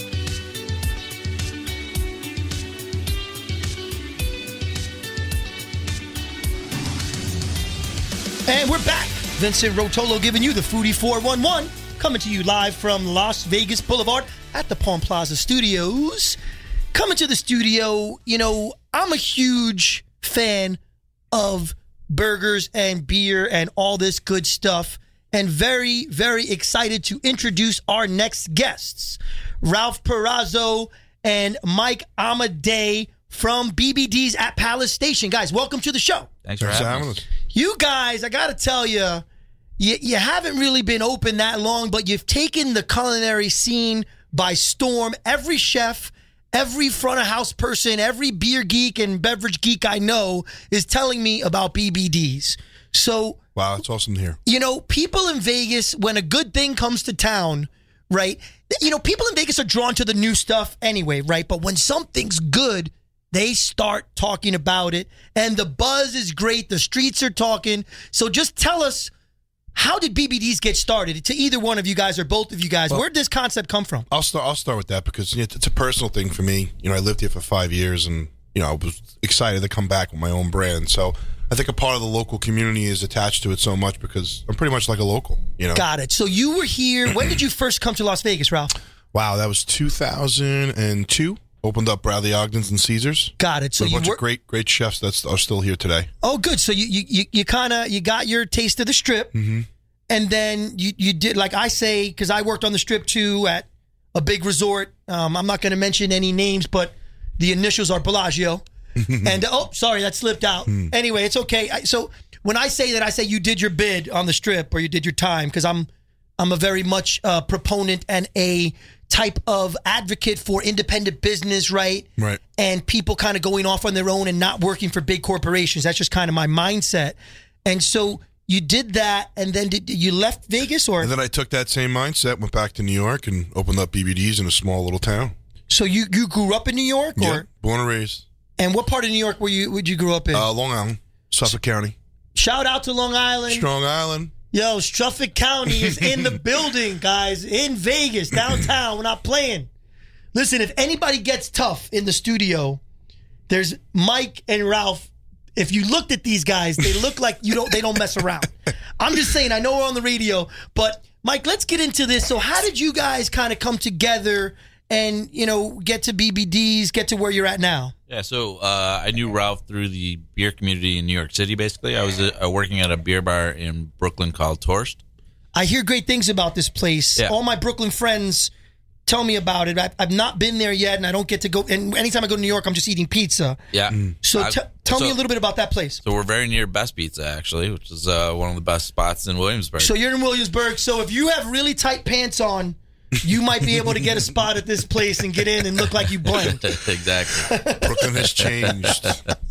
S1: And we're back. Vincent Rotolo giving you the Foodie four one one. Coming to you live from Las Vegas Boulevard at the Palm Plaza Studios. Coming to the studio, you know, I'm a huge fan of burgers and beer and all this good stuff, and very, very excited to introduce our next guests, Ralph Perazzo and Mike Amadei from B B D's at Palace Station. Guys, welcome to the show.
S3: Thanks for having us.
S1: You guys, I got to tell you, You, you haven't really been open that long, but you've taken the culinary scene by storm. Every chef, every front of house person, every beer geek and beverage geek I know is telling me about B B Ds. So,
S4: wow, that's awesome to hear.
S1: You know, people in Vegas, when a good thing comes to town, right? You know, people in Vegas are drawn to the new stuff anyway, right? But when something's good, they start talking about it, and the buzz is great. The streets are talking. So just tell us, how did B B Ds get started? To either one of you guys or both of you guys, well, where did this concept come from?
S4: I'll start. I'll start with that because you know, it's a personal thing for me. You know, I lived here for five years, and you know, I was excited to come back with my own brand. So I think a part of the local community is attached to it so much because I'm pretty much like a local. You know,
S1: got it. So you were here. When did you first come to Las Vegas, Ralph?
S4: Wow, that was two thousand two. Opened up Bradley Ogden's and Caesars.
S1: Got it. So
S4: with a
S1: you
S4: bunch
S1: were-
S4: of great, great chefs that are still here today.
S1: Oh, good. So you you you, you kind of you got your taste of the Strip.
S4: Mm-hmm.
S1: And then you, you did, like I say, because I worked on the Strip too at a big resort. Um, I'm not going to mention any names, but the initials are Bellagio. and, oh, sorry, that slipped out.
S4: Mm.
S1: Anyway, it's okay. I, so when I say that, I say you did your bid on the Strip or you did your time, because I'm, I'm a very much uh, proponent and a type of advocate for independent business, right?
S4: Right.
S1: And people kind of going off on their own and not working for big corporations. That's just kind of my mindset. And so you did that, and then did you left Vegas, or?
S4: And then I took that same mindset, went back to New York, and opened up B B Ds in a small little town.
S1: So you, you grew up in New York, or?
S4: Yeah, born and raised.
S1: And what part of New York were you? Would you grew up in?
S4: Uh, Long Island, Suffolk County.
S1: Shout out to Long Island.
S4: Strong Island.
S1: Yo, Suffolk County is in the building, guys. In Vegas, downtown. We're not playing. Listen, if anybody gets tough in the studio, there's Mike and Ralph. If you looked at these guys, they look like you don't. They don't mess around. I'm just saying. I know we're on the radio, but Mike, let's get into this. So, how did you guys kind of come together and you know get to B B Ds, get to where you're at now?
S5: Yeah, so uh, I knew Ralph through the beer community in New York City. Basically, I was uh, working at a beer bar in Brooklyn called Torst.
S1: I hear great things about this place.
S5: Yeah.
S1: All my Brooklyn friends tell me about it. I, I've not been there yet, and I don't get to go. And anytime I go to New York, I'm just eating pizza.
S5: Yeah.
S1: So
S5: I-
S1: t- tell
S5: so-
S1: me a little bit about that place.
S5: So we're very near Best Pizza, actually, which is uh, one of the best spots in Williamsburg.
S1: So you're in Williamsburg. So if you have really tight pants on, you might be able to get a spot at this place and get in and look like you blanked.
S5: Exactly.
S4: Brooklyn has changed.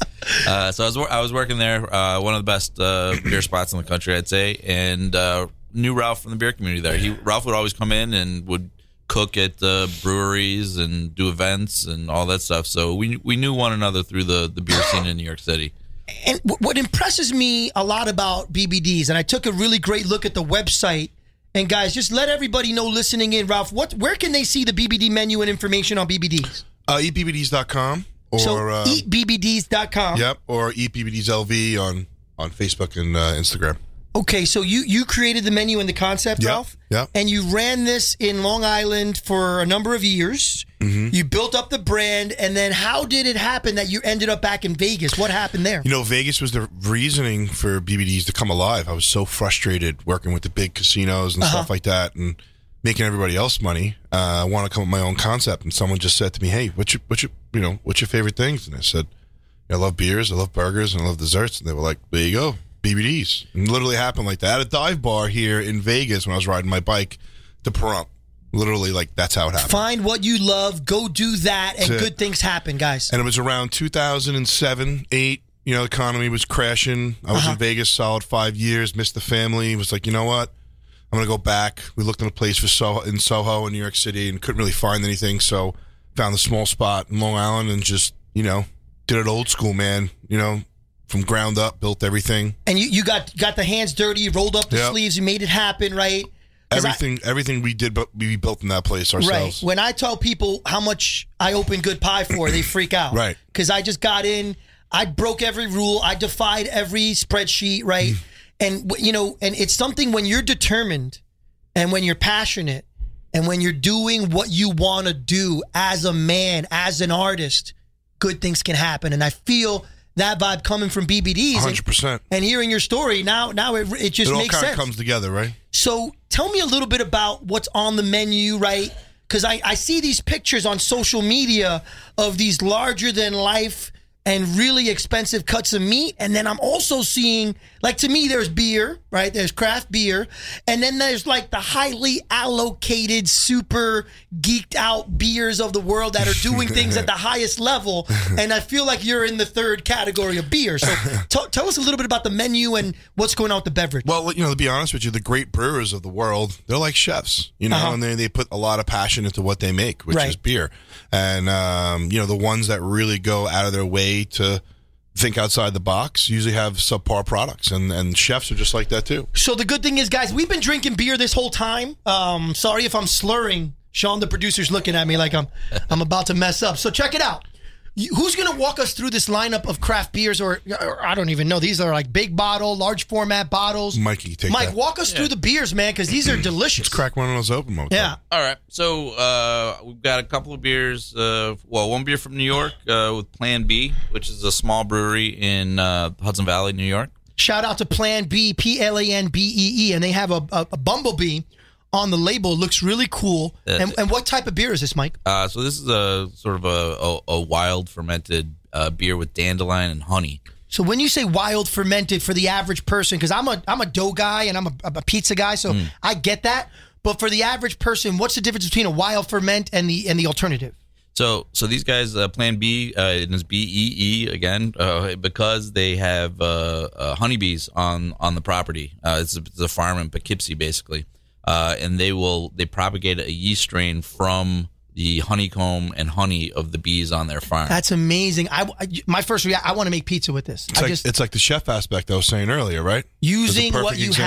S5: Uh, so I was wor- I was working there, uh, one of the best uh, beer spots in the country, I'd say, and uh, knew Ralph from the beer community there. He Ralph would always come in and would cook at uh, breweries and do events and all that stuff. So we we knew one another through the, the beer scene in New York City.
S1: And w- what impresses me a lot about B B Ds, and I took a really great look at the website. And guys, just let everybody know listening in, Ralph, what where can they see the B B D menu and information on B B Ds?
S4: Uh, eat b b ds dot com or
S1: So
S4: uh,
S1: eat b b ds dot com.
S4: yep, or eat b b ds l v on on Facebook and uh, Instagram.
S1: Okay, so you you created the menu and the concept,
S4: Yep,
S1: Ralph?
S4: yep.
S1: And you ran this in Long Island for a number of years.
S4: Mm-hmm.
S1: You built up the brand, and then how did it happen that you ended up back in Vegas? What happened there?
S4: You know, Vegas was the reasoning for B B Ds to come alive. I was so frustrated working with the big casinos and
S1: Uh-huh.
S4: stuff like that and making everybody else money. Uh, I want to come up with my own concept. And someone just said to me, hey, what's your, what's your, you know, what's your favorite things? And I said, I love beers, I love burgers, and I love desserts. And they were like, there you go, B B Ds. And it literally happened like that at a dive bar here in Vegas when I was riding my bike to Pahrump. Literally, like, that's how it happened.
S1: Find what you love, go do that, and
S4: That's it.
S1: good things happen, guys.
S4: And it was around two thousand seven, eight. You know, the economy was crashing. I was
S1: Uh-huh.
S4: in Vegas solid five years, missed the family. Was like, you know what? I'm going to go back. We looked in a place for Soho, in Soho in New York City and couldn't really find anything. So found a small spot in Long Island and just, you know, did it old school, man. You know, from ground up, built everything.
S1: And you, you got got the hands dirty, you rolled up the
S4: Yep.
S1: sleeves, you made it happen, right? 'Cause I-
S4: Everything, everything we did, but we built in that place
S1: Right.
S4: ourselves.
S1: When I tell people how much I open Good Pie for, they freak out.
S4: Right.
S1: Because I just got in, I broke every rule, I defied every spreadsheet, right? And, you know, and it's something when you're determined and when you're passionate and when you're doing what you want to do as a man, as an artist, good things can happen. And I feel that vibe coming from B B Ds.
S4: one
S1: And,
S4: hundred percent.
S1: and hearing your story, now now it, it just
S4: It all
S1: makes
S4: kind of
S1: sense.
S4: comes together, right?
S1: So tell me a little bit about what's on the menu, right? Because I, I see these pictures on social media of these larger than life and really expensive cuts of meat. And then I'm also seeing, like, to me, there's beer, right? There's craft beer. And then there's like the highly allocated, super geeked out beers of the world that are doing things at the highest level. And I feel like you're in the third category of beer. So t- tell us a little bit about the menu and what's going on with the beverage.
S4: Well, you know, to be honest with you, the great brewers of the world, they're like chefs, you know,
S1: Uh-huh.
S4: and they, they put a lot of passion into what they make, which
S1: Right.
S4: is beer. And, um, you know, the ones that really go out of their way to think outside the box usually have subpar products. And, and chefs are just like that, too.
S1: So the good thing is, guys, we've been drinking beer this whole time. Um, sorry if I'm slurring. Sean, the producer's looking at me like I'm I'm about to mess up. So check it out. You- Who's going to walk us through this lineup of craft beers, or, or I don't even know. These are like big bottle, large format bottles.
S4: Mikey, take
S1: Mike,
S4: that.
S1: walk us through the beers, man, because these are delicious.
S4: Let's crack one of those open, Mo.
S1: Yeah.
S5: All right, so uh, we've got a couple of beers. Uh, well, one beer from New York uh, with Plan B, which is a small brewery in uh, Hudson Valley, New York.
S1: Shout out to Plan B, P L A N B E E, and they have a, a, a bumblebee on the label. It looks really cool.
S5: That's
S1: And,
S5: it.
S1: and what type of beer is this, Mike?
S5: Uh, so this is a sort of a, a, a wild fermented uh, beer with dandelion and honey.
S1: So when you say wild fermented for the average person, because I'm a I'm a dough guy and I'm a, I'm a pizza guy, so I get that. But for the average person, what's the difference between a wild ferment and the and the alternative?
S5: So, so these guys, uh, Plan B, uh, it is B E E again, uh, because they have uh, uh, honeybees on on the property. Uh, it's, a, it's a farm in Poughkeepsie, basically, uh, and they will they propagate a yeast strain from the honeycomb and honey of the bees on their farm.
S1: That's amazing. I, I my first reaction, I want to make pizza with this.
S4: It's
S1: I
S4: like,
S1: just
S4: it's like the chef aspect I was saying earlier, right?
S1: using
S4: It's a
S1: what
S4: perfect
S1: you
S4: example.
S1: have.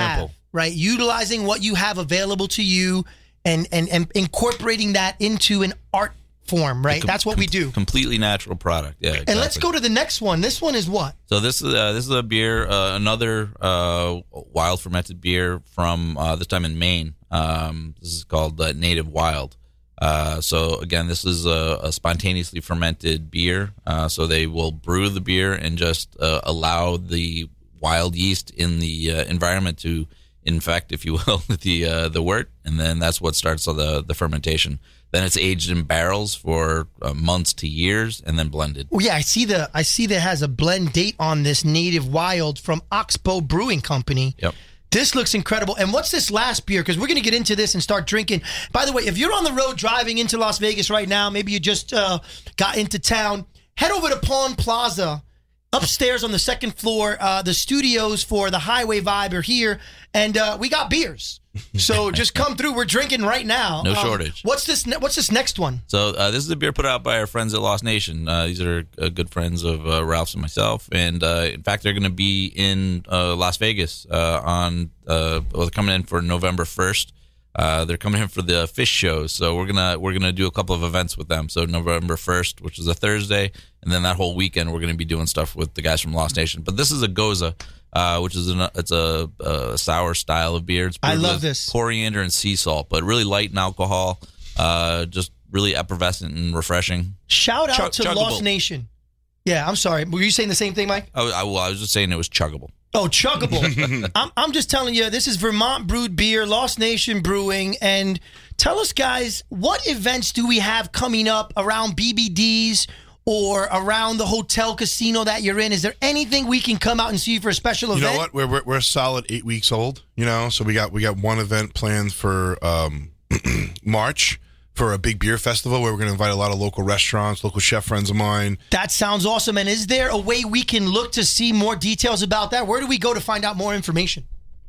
S1: right? Utilizing what you have available to you and and, and incorporating that into an art form, right?
S5: Com-
S1: That's what
S5: com-
S1: we do.
S5: Completely natural product. Yeah. Exactly.
S1: And let's go to the next one. This one is what?
S5: So this is uh, this is a beer, uh, another uh, wild fermented beer from uh, this time in Maine. Um, this is called uh, Native Wild. Uh, so again, this is a, a spontaneously fermented beer. Uh, so they will brew the beer and just uh, allow the wild yeast in the uh, environment to infect, if you will, the uh, the wort, and then that's what starts the the fermentation. Then it's aged in barrels for uh, months to years, and then blended.
S1: Well, yeah, I see the I see that has a blend date on this Native Wild from Oxbow Brewing Company.
S5: Yep.
S1: This looks incredible. And what's this last beer? Because we're going to get into this and start drinking. By the way, if you're on the road driving into Las Vegas right now, maybe you just uh, got into town, head over to Pawn Plaza. Upstairs on the second floor, uh, the studios for the Highway Vibe are here, and uh, we got beers. So just come through. We're drinking right now.
S5: No
S1: Um,
S5: shortage.
S1: What's this? Ne- what's this next one?
S5: So uh, this is a beer put out by our friends at Lost Nation. Uh, these are uh, good friends of uh, Ralph's and myself, and uh, in fact, they're going to be in uh, Las Vegas uh, on. Uh, well, they're coming in for November first. Uh, they're coming in for the fish shows, so we're gonna we're gonna do a couple of events with them. So November first, which is a Thursday, and then that whole weekend we're gonna be doing stuff with the guys from Lost Nation. But this is a Goza, uh, which is an, it's a, a sour style of beer. It's
S1: I
S5: brewed
S1: love
S5: with
S1: this.
S5: coriander and sea salt, but really light in alcohol. Uh, just really effervescent and refreshing.
S1: Shout out
S5: Chug-
S1: to
S5: chuggable.
S1: Lost Nation. Yeah, I'm sorry. Were you saying the same thing, Mike?
S5: I, I, well, I was just saying it was chuggable.
S1: Oh, chuggable. I'm, I'm just telling you, this is Vermont brewed beer, Lost Nation Brewing. And tell us, guys, what events do we have coming up around B B Ds or around the hotel casino that you're in? Is there anything we can come out and see for a special
S4: You
S1: event?
S4: know what? We're, we're we're a solid eight weeks old. You know, so we got we got one event planned for um, March for a big beer festival where we're going to invite a lot of local restaurants, local chef friends of mine.
S1: That sounds awesome. And is there a way we can look to see more details about that? Where do we go to find out more information?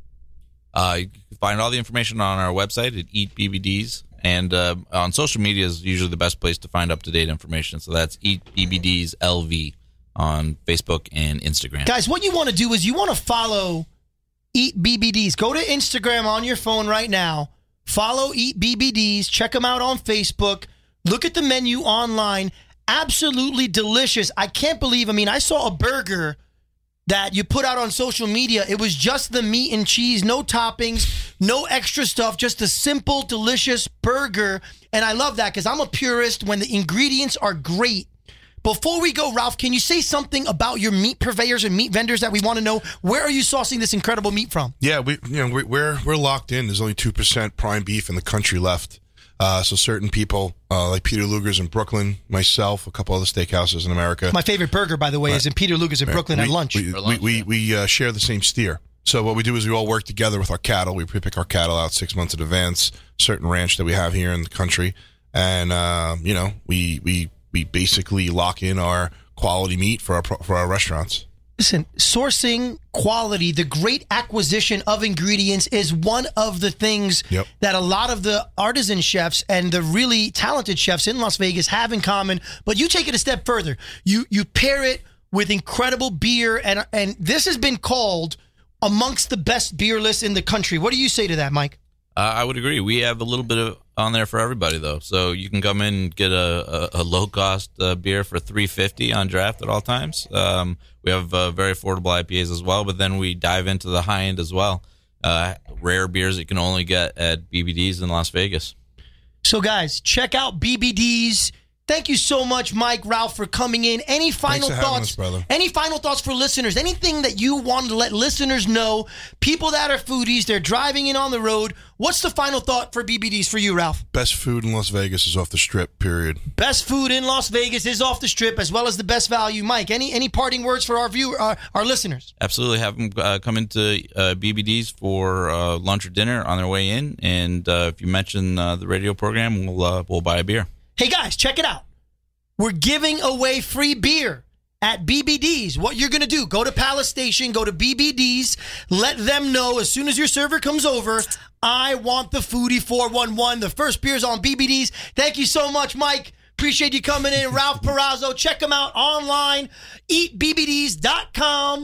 S5: Uh, you can find all the information on our website at Eat B B Ds, and uh, on social media is usually the best place to find up to date information. So that's Eat B B Ds L V on Facebook and Instagram.
S1: Guys, what you want to do is you want to follow Eat B B Ds. Go to Instagram on your phone right now. Follow Eat B B Ds. Check them out on Facebook. Look at the menu online. Absolutely delicious. I can't believe, I mean, I saw a burger that you put out on social media. It was just the meat and cheese, no toppings, no extra stuff, just a simple, delicious burger. And I love that because I'm a purist when the ingredients are great. Before we go, Ralph, can you say something about your meat purveyors and meat vendors that we want to know? Where are you sourcing this incredible meat from?
S4: Yeah, we you know we, we're we're locked in. There's only two percent prime beef in the country left. Uh, so certain people uh, like Peter Luger's in Brooklyn, myself, a couple other steakhouses in America.
S1: My favorite burger, by the way, is in Peter Luger's in Brooklyn
S4: we,
S1: at lunch.
S4: We,
S5: lunch,
S4: we,
S5: yeah.
S4: we, we uh, share the same steer. So what we do is we all work together with our cattle. We pick our cattle out six months in advance, certain ranch that we have here in the country. And, uh, you know, we, we, we basically lock in our quality meat for our, pro- for our restaurants.
S1: Listen, sourcing quality, the great acquisition of ingredients is one of the things
S4: Yep.
S1: that a lot of the artisan chefs and the really talented chefs in Las Vegas have in common. But you take it a step further. You you pair it with incredible beer, and and this has been called amongst the best beer lists in the country. What do you say to that, Mike?
S5: Uh, I would agree. We have a little bit of on there for everybody, though. So you can come in and get a, a, a low cost uh, beer for three fifty on draft at all times. Um, we have uh, very affordable I P As as well, but then we dive into the high end as well. Uh, rare beers that you can only get at B B Ds in Las Vegas.
S1: So, guys, check out B B Ds. Thank you so much, Mike, Ralph, for coming in. Any final
S4: for having
S1: thoughts,
S4: us, brother.
S1: Any final thoughts for listeners? Anything that you want to let listeners know? People that are foodies, they're driving in on the road. What's the final thought for B B Ds for you, Ralph?
S4: Best food in Las Vegas is off the strip, period.
S1: Best food in Las Vegas is off the strip, as well as the best value. Mike, any any parting words for our viewer, our, our listeners?
S5: Absolutely, have them uh, come into uh, B B Ds for uh, lunch or dinner on their way in, and uh, if you mention uh, the radio program, we'll uh, we'll buy a beer.
S1: Hey, guys, check it out. We're giving away free beer at B B Ds. What you're going to do, go to Palace Station, go to B B Ds, let them know as soon as your server comes over, I want the Foodie four one one. The first beer's on B B Ds. Thank you so much, Mike. Appreciate you coming in. Ralph Perazzo, check them out online, eat b b ds dot com.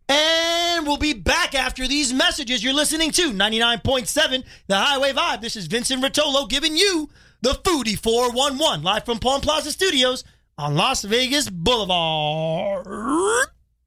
S1: And we'll be back after these messages. You're listening to ninety-nine point seven The Highway Vibe. This is Vincent Rotolo giving you the Foodie four one one, live from Palm Plaza Studios on Las Vegas Boulevard.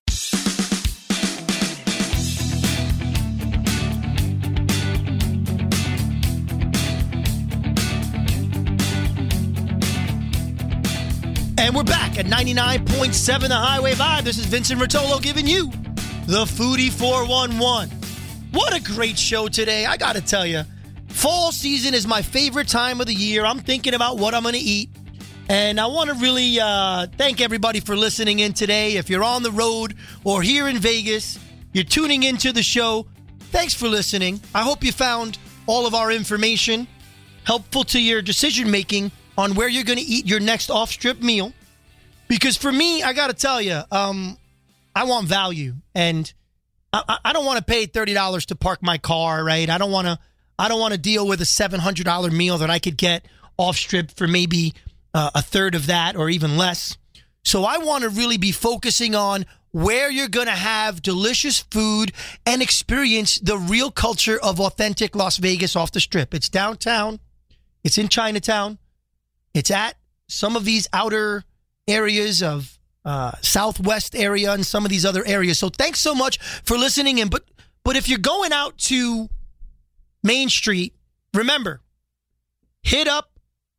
S1: And we're back at ninety-nine point seven The Highway Vibe. This is Vincent Rotolo giving you the Foodie four one one. What a great show today. I got to tell you, fall season is my favorite time of the year. I'm thinking about what I'm going to eat. And I want to really uh, thank everybody for listening in today. If you're on the road or here in Vegas, you're tuning into the show, thanks for listening. I hope you found all of our information helpful to your decision-making on where you're going to eat your next off-strip meal. Because for me, I got to tell you, um, I want value. And I, I don't want to pay thirty dollars to park my car, right? I don't want to I don't want to deal with a seven hundred dollars meal that I could get off-strip for maybe uh, a third of that or even less. So I want to really be focusing on where you're going to have delicious food and experience the real culture of authentic Las Vegas off the strip. It's downtown. It's in Chinatown. It's at some of these outer areas of uh, Southwest area and some of these other areas. So thanks so much for listening in. But but if you're going out to Main Street, remember, hit up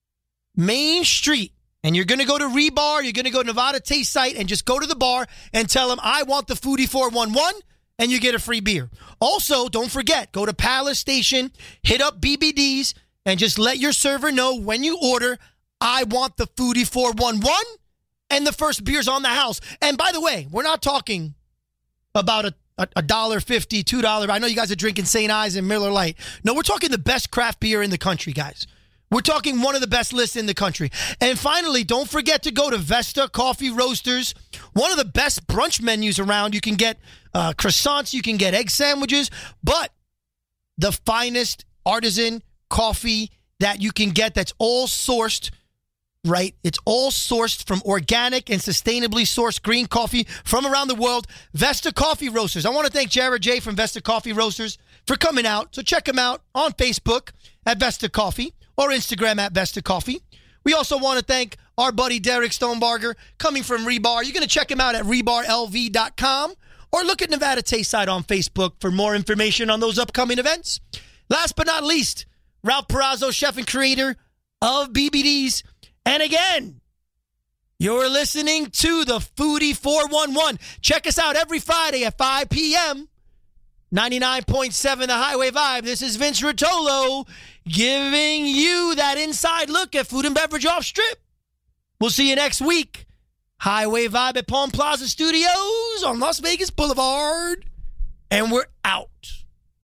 S1: Main Street. And you're going to go to Rebar, you're going to go to Nevada Taste Site, and just go to the bar and tell them, I want the Foodie four one one, and you get a free beer. Also, don't forget, go to Palace Station, hit up B B D's, and just let your server know when you order, I want the Foodie four one one, and the first beer's on the house. And by the way, we're not talking about a a one dollar fifty, two dollars. I know you guys are drinking Saint Ives and Miller Lite. No, we're talking the best craft beer in the country, guys. We're talking one of the best lists in the country. And finally, don't forget to go to Vesta Coffee Roasters, one of the best brunch menus around. You can get uh, croissants, you can get egg sandwiches, but the finest artisan coffee that you can get that's all sourced, right? It's all sourced from organic and sustainably sourced green coffee from around the world. Vesta Coffee Roasters. I want to thank Jared J. from Vesta Coffee Roasters for coming out. So check him out on Facebook at Vesta Coffee or Instagram at Vesta Coffee. We also want to thank our buddy Derek Stonebarger coming from Rebar. You're going to check him out at rebar l v dot com or look at Nevada Taste Side on Facebook for more information on those upcoming events. Last but not least, Ralph Perazzo, chef and creator of B B D's. And again, you're listening to the Foodie four one one. Check us out every Friday at five p.m. ninety-nine point seven The Highway Vibe. This is Vince Rotolo giving you that inside look at food and beverage off strip. We'll see you next week. Highway Vibe at Palm Plaza Studios on Las Vegas Boulevard. And we're out.